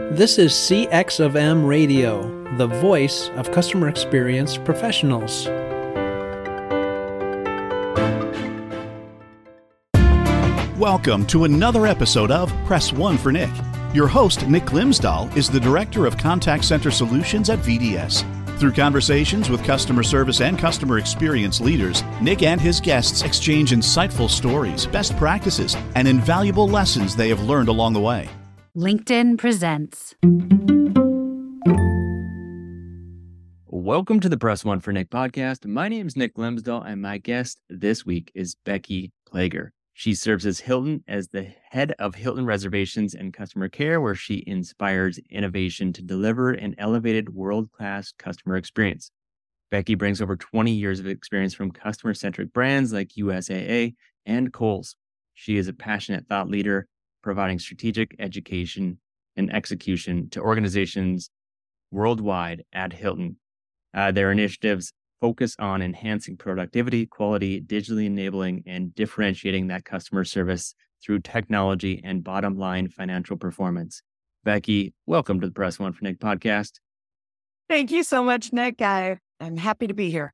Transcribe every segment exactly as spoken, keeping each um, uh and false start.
This is C X of M Radio, the voice of customer experience professionals. Welcome to another episode of Press One for Nick. Your host, Nick Glimsdahl, is the Director of Contact Center Solutions at V D S. Through conversations with customer service and customer experience leaders, Nick and his guests exchange insightful stories, best practices, and invaluable lessons they have learned along the way. LinkedIn presents. Welcome to the Press One for Nick podcast. My name is Nick Glimsdahl, and my guest this week is Becky Plager. She serves as Hilton as the head of Hilton Reservations and Customer Care, where she inspires innovation to deliver an elevated world-class customer experience. Becky brings over twenty years of experience from customer-centric brands like U S A A and Kohl's. She is a passionate thought leader, providing strategic education and execution to organizations worldwide at Hilton. Uh, their initiatives focus on enhancing productivity, quality, digitally enabling, and differentiating that customer service through technology and bottom line financial performance. Becky, welcome to the Press One for Nick podcast. Thank you so much, Nick. I, I'm happy to be here.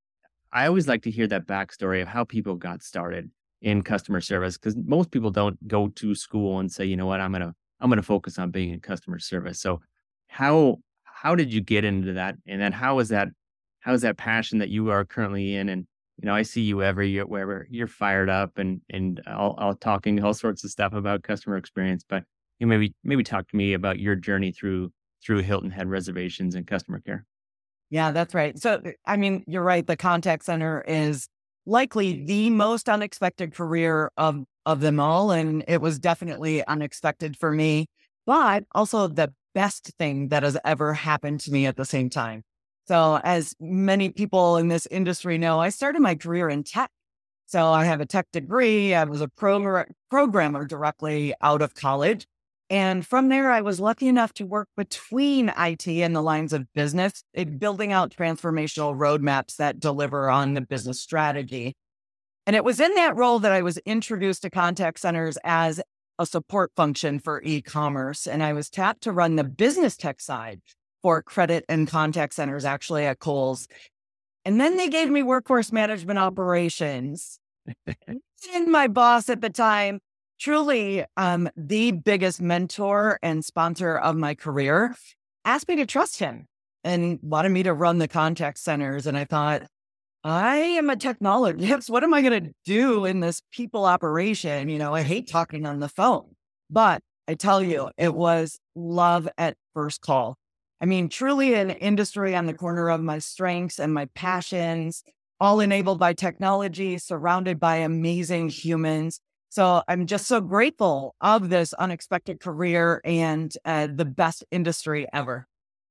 I always like to hear that backstory of how people got started in customer service, because most people don't go to school and say, you know what, I'm gonna I'm gonna focus on being in customer service. So how how did you get into that? And then how is that How is that passion that you are currently in? And, you know, I see you every year wherever you're fired up and, and all, all talking all sorts of stuff about customer experience, but you know, maybe, maybe talk to me about your journey through, through Hilton Head Reservations and Customer Care. Yeah, that's right. So, I mean, you're right. The contact center is likely the most unexpected career of, of them all. And it was definitely unexpected for me, but also the best thing that has ever happened to me at the same time. So as many people in this industry know, I started my career in tech. So I have a tech degree. I was a pro- programmer directly out of college. And from there, I was lucky enough to work between I T and the lines of business, it, building out transformational roadmaps that deliver on the business strategy. And it was in that role that I was introduced to contact centers as a support function for e-commerce. And I was tapped to run the business tech side for credit and contact centers, actually at Kohl's. And then they gave me workforce management operations. And my boss at the time, truly um, the biggest mentor and sponsor of my career, asked me to trust him and wanted me to run the contact centers. And I thought, I am a technologist. What am I going to do in this people operation? You know, I hate talking on the phone. But I tell you, it was love at first call. I mean, truly an industry on the corner of my strengths and my passions, all enabled by technology, surrounded by amazing humans. So I'm just so grateful of this unexpected career and uh, the best industry ever.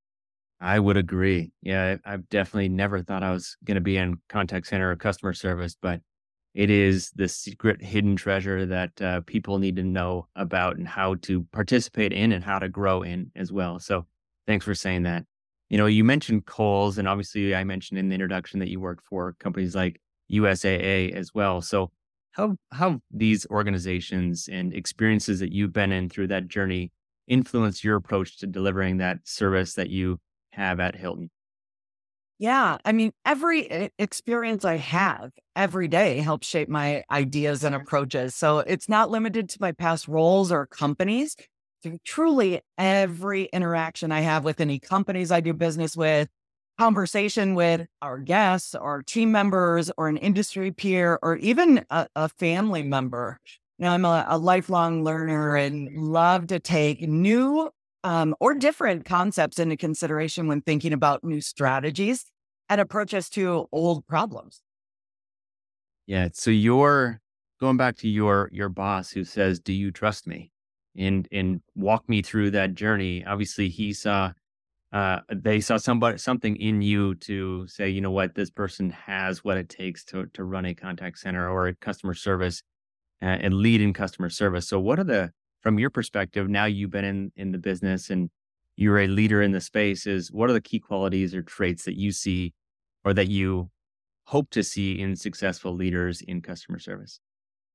I would agree. Yeah, I- I've definitely never thought I was going to be in contact center or customer service, but it is the secret hidden treasure that uh, people need to know about and how to participate in and how to grow in as well. So thanks for saying that. You know, you mentioned Kohl's, and obviously I mentioned in the introduction that you worked for companies like U S A A as well. So how how these organizations and experiences that you've been in through that journey influence your approach to delivering that service that you have at Hilton? Yeah, I mean, every e- experience I have every day helps shape my ideas and approaches. So it's not limited to my past roles or companies. So truly, every interaction I have with any companies I do business with, conversation with our guests or team members or an industry peer or even a, a family member. Now, I'm a, a lifelong learner and love to take new um, or different concepts into consideration when thinking about new strategies and approaches to old problems. Yeah. So you're going back to your your boss who says, "Do you trust me?" and and walk me through that journey. Obviously, he saw uh, they saw somebody something in you to say, you know what, this person has what it takes to to run a contact center or a customer service uh, and lead in customer service. So, what are the from your perspective now? You've been in in the business and you're a leader in the space. Is what are the key qualities or traits that you see or that you hope to see in successful leaders in customer service?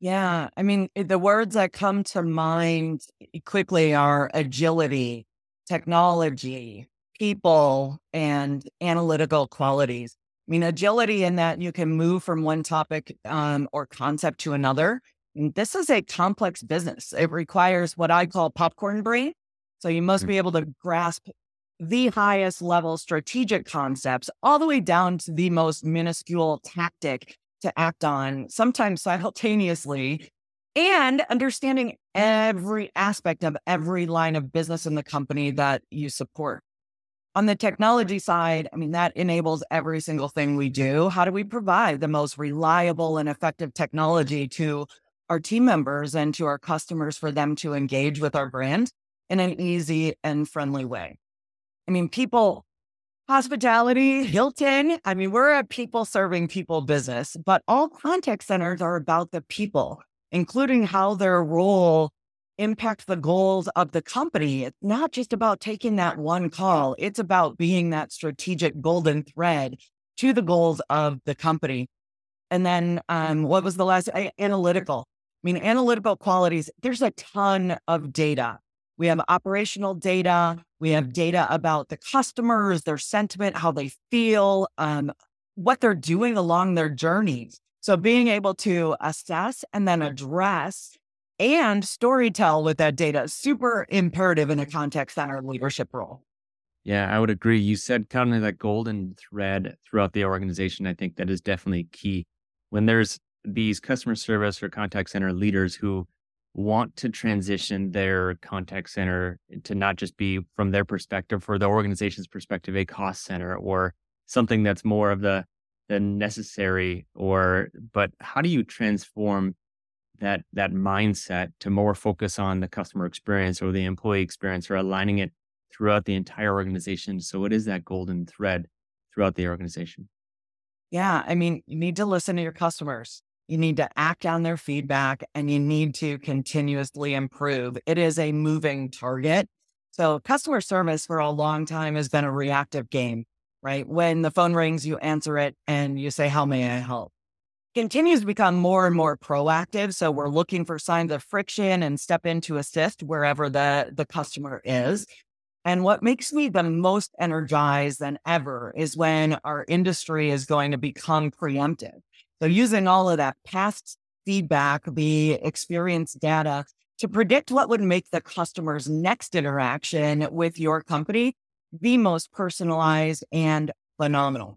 Yeah. I mean, i- the words that come to mind quickly are agility, technology, people, and analytical qualities. I mean, agility in that you can move from one topic um, or concept to another. And this is a complex business. It requires what I call popcorn brain. So you must Mm. be able to grasp the highest level strategic concepts all the way down to the most minuscule tactic to act on, sometimes simultaneously, and understanding every aspect of every line of business in the company that you support. On the technology side, I mean, that enables every single thing we do. How do we provide the most reliable and effective technology to our team members and to our customers for them to engage with our brand in an easy and friendly way? I mean, people, hospitality, Hilton. I mean, we're a people serving people business, but all contact centers are about the people, including how their role impacts the goals of the company. It's not just about taking that one call. It's about being that strategic golden thread to the goals of the company. And then um, what was the last? A- Analytical. I mean, analytical qualities, there's a ton of data. We have operational data. We have data about the customers, their sentiment, how they feel, um, what they're doing along their journeys. So being able to assess and then address and storytell with that data is super imperative in a contact center leadership role. Yeah, I would agree. You said kind of that golden thread throughout the organization. I think that is definitely key. When there's these customer service or contact center leaders who want to transition their contact center to not just be from their perspective, for the organization's perspective, a cost center or something that's more of the the necessary, or but how do you transform that that mindset to more focus on the customer experience or the employee experience, or aligning it throughout the entire organization? So it is that golden thread throughout the organization. Yeah, I mean, you need to listen to your customers. You need to act on their feedback and you need to continuously improve. It is a moving target. So, customer service for a long time has been a reactive game, right? When the phone rings, you answer it and you say, "How may I help?" Continues to become more and more proactive. So, we're looking for signs of friction and step in to assist wherever the, the customer is. And what makes me the most energized than ever is when our industry is going to become preemptive. So using all of that past feedback, the experience data to predict what would make the customer's next interaction with your company the most personalized and phenomenal.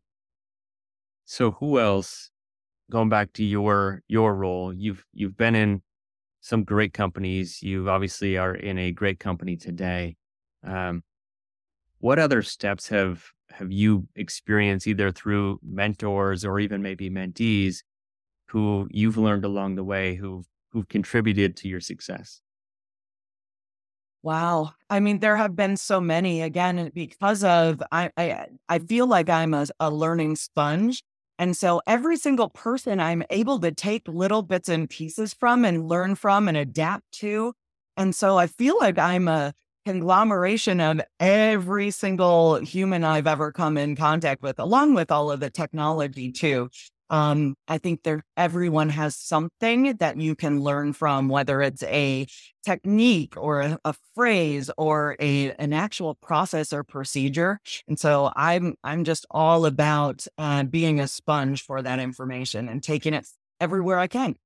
So who else, going back to your your role, you've you've been in some great companies. You obviously are in a great company today. Um, what other steps have have you experienced either through mentors or even maybe mentees who you've learned along the way who've who've contributed to your success? Wow. I mean, there have been so many again because of I I, I feel like I'm a, a learning sponge. And so every single person I'm able to take little bits and pieces from and learn from and adapt to. And so I feel like I'm a conglomeration of every single human I've ever come in contact with, along with all of the technology too. Um, I think there everyone has something that you can learn from, whether it's a technique or a, a phrase or a an actual process or procedure. And so I'm I'm just all about uh, being a sponge for that information and taking it everywhere I can.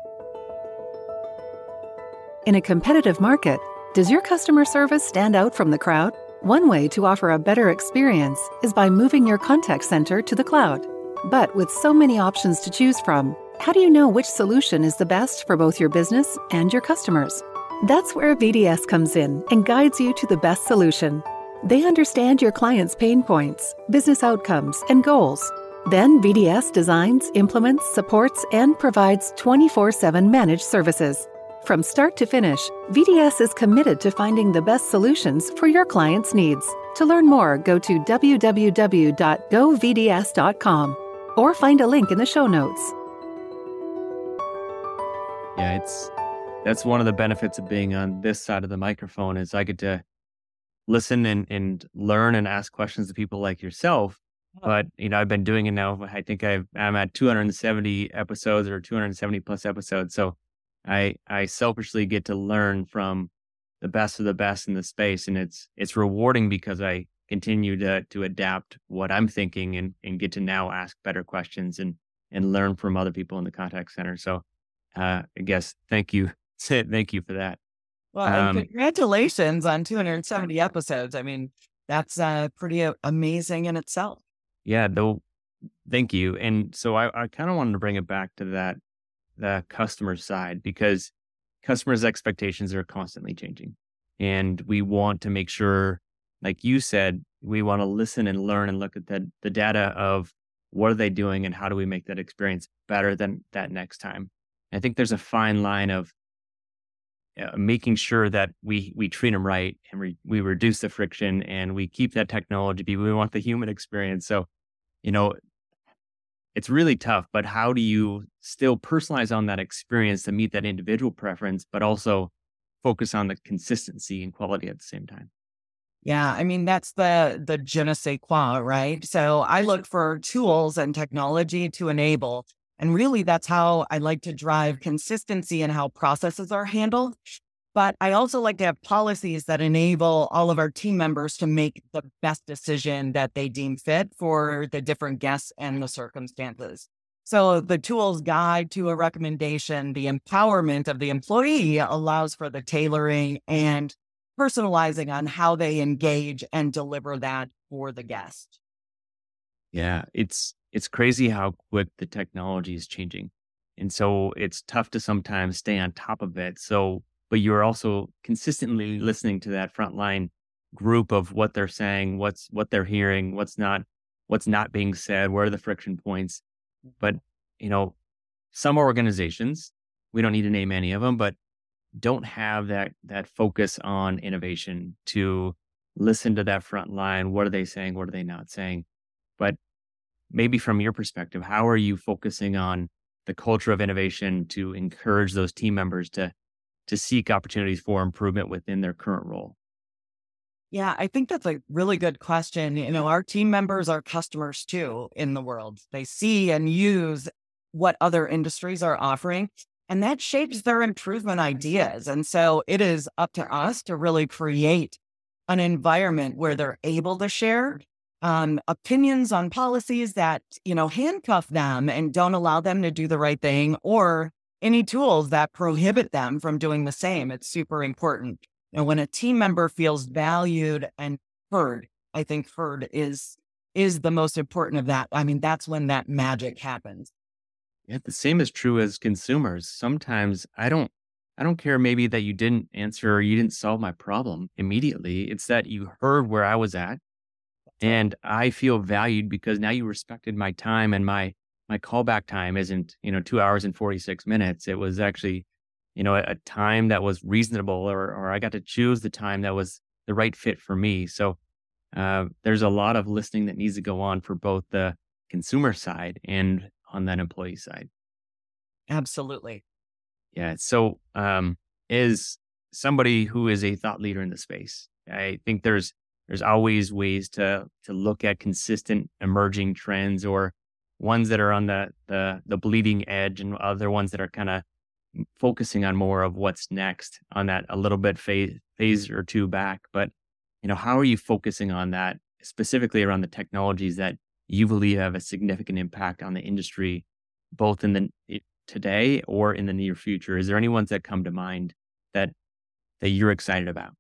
In a competitive market, does your customer service stand out from the crowd? One way to offer a better experience is by moving your contact center to the cloud. But with so many options to choose from, how do you know which solution is the best for both your business and your customers? That's where V D S comes in and guides you to the best solution. They understand your clients' pain points, business outcomes, and goals. Then V D S designs, implements, supports, and provides twenty-four seven managed services. From start to finish, V D S is committed to finding the best solutions for your clients' needs. To learn more, go to w w w dot go v d s dot com or find a link in the show notes. Yeah, it's that's one of the benefits of being on this side of the microphone is I get to listen and, and learn and ask questions to people like yourself. But you know, I've been doing it now. I think I've, I'm at two hundred seventy episodes or two hundred seventy plus episodes. So I I selfishly get to learn from the best of the best in the space, and it's it's rewarding because I continue to to adapt what I'm thinking and and get to now ask better questions and and learn from other people in the contact center. So, uh, I guess thank you, thank you for that. Well, and Um, congratulations on two hundred seventy episodes. I mean, that's uh, pretty a- amazing in itself. yeah, though, thank you. And so I I kind of wanted to bring it back to that the customer side because customers' expectations are constantly changing. And we want to make sure, like you said, we want to listen and learn and look at the, the data of what are they doing and how do we make that experience better than that next time. I think there's a fine line of uh, making sure that we we treat them right and we, we reduce the friction and we keep that technology. But we want the human experience. So, you know, it's really tough, but how do you still personalize on that experience to meet that individual preference, but also focus on the consistency and quality at the same time? Yeah, I mean, that's the the je ne sais quoi, right? So I look for tools and technology to enable. And really, that's how I like to drive consistency in how processes are handled. But I also like to have policies that enable all of our team members to make the best decision that they deem fit for the different guests and the circumstances. So the tools guide to a recommendation. The empowerment of the employee allows for the tailoring and personalizing on how they engage and deliver that for the guest. Yeah, it's it's crazy how quick the technology is changing. And so it's tough to sometimes stay on top of it. So, but you're also consistently listening to that frontline group of what they're saying, what's what they're hearing, what's not what's not being said, where are the friction points. But, you know, some organizations, we don't need to name any of them, but don't have that that focus on innovation to listen to that front line. What are they saying? What are they not saying? But maybe from your perspective, how are you focusing on the culture of innovation to encourage those team members to to seek opportunities for improvement within their current role? Yeah, I think that's a really good question. You know, our team members are customers too in the world. They see and use what other industries are offering, and that shapes their improvement ideas. And so it is up to us to really create an environment where they're able to share um, opinions on policies that, you know, handcuff them and don't allow them to do the right thing, or any tools that prohibit them from doing the same. It's super important. And when a team member feels valued and heard, I think heard is is the most important of that. I mean, that's when that magic happens. Yeah, the same is true as consumers. Sometimes I don't I don't care maybe that you didn't answer or you didn't solve my problem immediately. It's that you heard where I was at and I feel valued because now you respected my time and my my callback time isn't, you know, two hours and forty-six minutes. It was actually, you know, a, a time that was reasonable or or I got to choose the time that was the right fit for me. So uh, there's a lot of listening that needs to go on for both the consumer side and on that employee side. Absolutely. Yeah. So, um, as somebody who is a thought leader in the space, I think there's there's always ways to to look at consistent emerging trends or ones that are on the the the bleeding edge, and other ones that are kind of focusing on more of what's next on that a little bit phase phase or two back. But you know, how are you focusing on that specifically around the technologies that you believe have a significant impact on the industry, both in the it, today or in the near future? Is there any ones that come to mind that that you're excited about?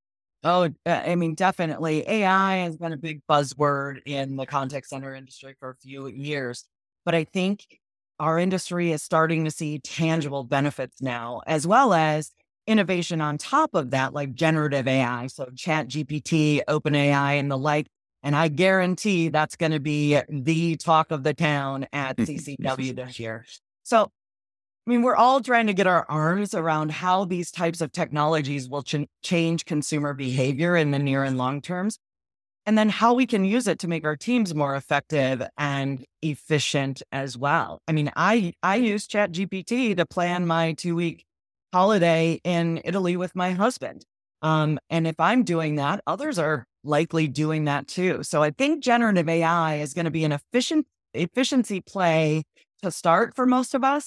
Oh, uh, I mean, definitely. A I has been a big buzzword in the contact center industry for a few years, but I think our industry is starting to see tangible benefits now, as well as innovation on top of that, like generative A I. So Chat G P T, OpenAI, and the like. And I guarantee that's going to be the talk of the town at C C W this year. So, I mean, we're all trying to get our arms around how these types of technologies will ch- change consumer behavior in the near and long terms, and then how we can use it to make our teams more effective and efficient as well. I mean, I, I use Chat G P T to plan my two week holiday in Italy with my husband. Um, and if I'm doing that, others are likely doing that too. So I think generative A I is going to be an efficient efficiency play to start for most of us.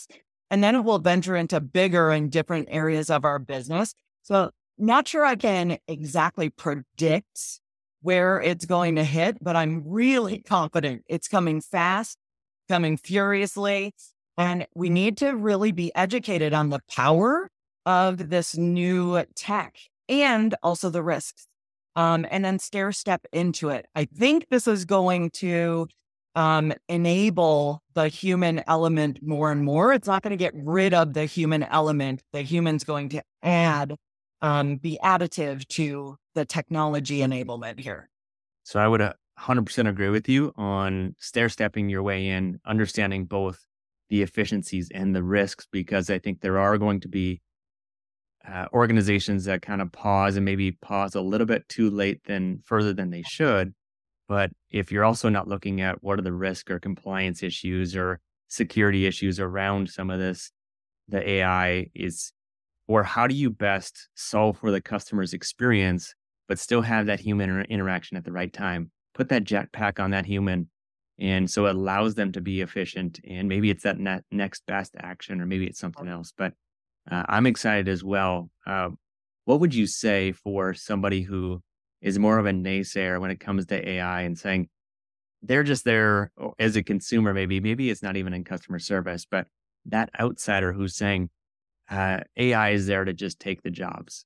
and then it will venture into bigger and different areas of our business. So not sure I can exactly predict where it's going to hit, but I'm really confident it's coming fast, coming furiously. And we need to really be educated on the power of this new tech and also the risks. Um, and then stair step into it. I think this is going to um, enable the human element more and more. It's not going to get rid of the human element. The human's going to add, um, be additive to the technology enablement here. So I would one hundred percent agree with you on stair stepping your way in, understanding both the efficiencies and the risks, because I think there are going to be Uh, organizations that kind of pause and maybe pause a little bit too late than further than they should. But if you're also not looking at what are the risk or compliance issues or security issues around some of this, the A I is, or how do you best solve for the customer's experience, but still have that human inter- interaction at the right time? Put that jetpack on that human. And so it allows them to be efficient. And maybe it's that ne- next best action, or maybe it's something else. But Uh, I'm excited as well. Uh, what would you say for somebody who is more of a naysayer when it comes to A I and saying they're just there as a consumer, maybe, maybe it's not even in customer service, but that outsider who's saying uh, A I is there to just take the jobs?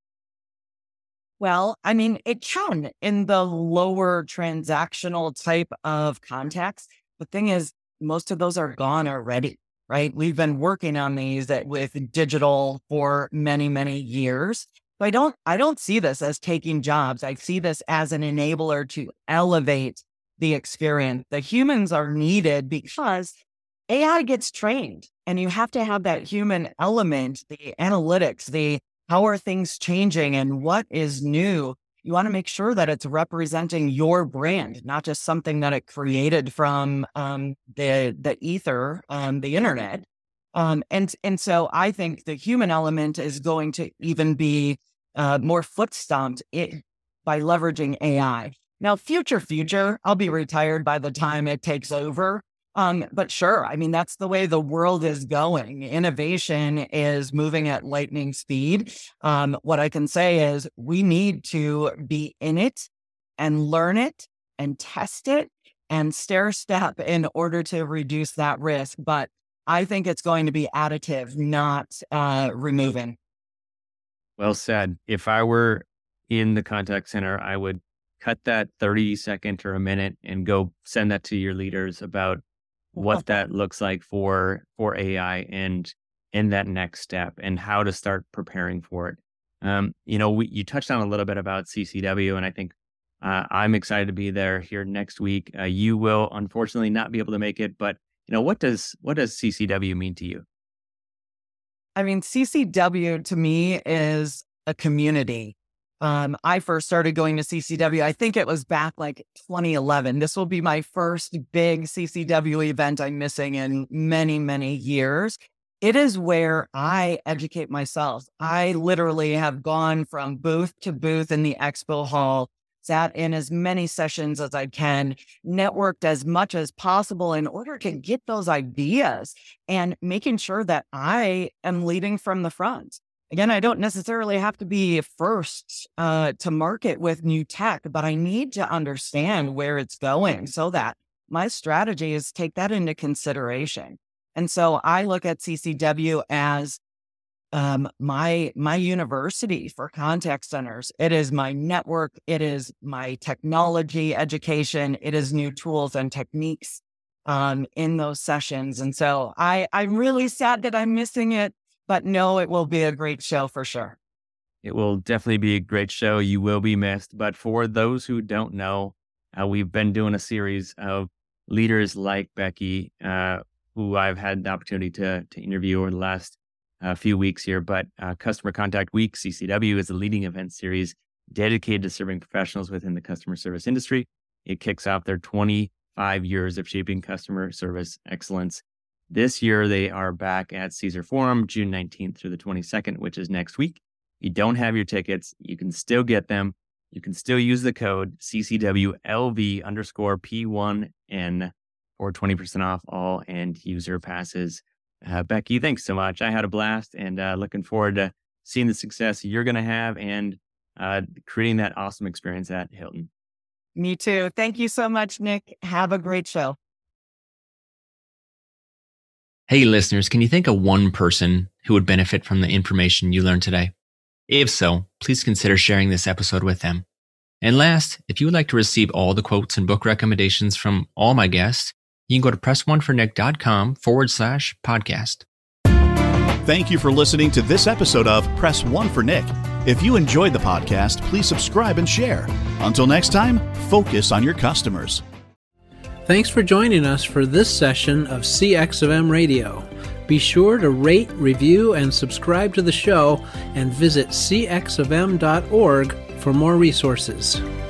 Well, I mean, it can in the lower transactional type of context. The thing is, most of those are gone already. Right? We've been working on these that, with digital for many, many years. So I don't, I don't see this as taking jobs. I see this as an enabler to elevate the experience. The humans are needed because A I gets trained, and you have to have that human element, the analytics, the how are things changing and what is new. You want to make sure that it's representing your brand, not just something that it created from um, the the ether, um, the internet. Um, and and so I think the human element is going to even be uh, more foot stomped it, by leveraging A I. Now, future, future, I'll be retired by the time it takes over. Um, but sure, I mean, that's the way the world is going. Innovation is moving at lightning speed. Um, what I can say is we need to be in it and learn it and test it and stair step in order to reduce that risk. But I think it's going to be additive, not uh, removing. Well said. If I were in the contact center, I would cut that thirty second or a minute and go send that to your leaders about what that looks like for for A I and in that next step and how to start preparing for it. Um, you know, we, you touched on a little bit about C C W, and I think uh, I'm excited to be there here next week. Uh, you will unfortunately not be able to make it, but you know, what does what does C C W mean to you? I mean, C C W to me is a community. Um, I first started going to C C W, I think it was back like twenty eleven. This will be my first big C C W event I'm missing in many, many years. It is where I educate myself. I literally have gone from booth to booth in the expo hall, sat in as many sessions as I can, networked as much as possible in order to get those ideas and making sure that I am leading from the front. Again, I don't necessarily have to be first uh, to market with new tech, but I need to understand where it's going so that my strategy is take that into consideration. And so I look at C C W as um, my my university for contact centers. It is my network. It is my technology education. It is new tools and techniques um, in those sessions. And so I I'm really sad that I'm missing it. But no, it will be a great show for sure. It will definitely be a great show. You will be missed. But for those who don't know, uh, we've been doing a series of leaders like Becky, uh, who I've had the opportunity to to interview over the last uh, few weeks here. But uh, Customer Contact Week, C C W, is a leading event series dedicated to serving professionals within the customer service industry. It kicks off their twenty-five years of shaping customer service excellence. This year, they are back at Caesar Forum, June nineteenth through the twenty-second, which is next week. You don't have your tickets. You can still get them. You can still use the code C C W L V underscore P one N for twenty percent off all end user passes. Uh, Becky, thanks so much. I had a blast and uh, looking forward to seeing the success you're going to have and uh, creating that awesome experience at Hilton. Me too. Thank you so much, Nick. Have a great show. Hey, listeners, can you think of one person who would benefit from the information you learned today? If so, please consider sharing this episode with them. And last, if you would like to receive all the quotes and book recommendations from all my guests, you can go to press1fornick.com forward slash podcast. Thank you for listening to this episode of Press One for Nick. If you enjoyed the podcast, please subscribe and share. Until next time, focus on your customers. Thanks for joining us for this session of C X of M Radio. Be sure to rate, review, and subscribe to the show, and visit c x of m dot org for more resources.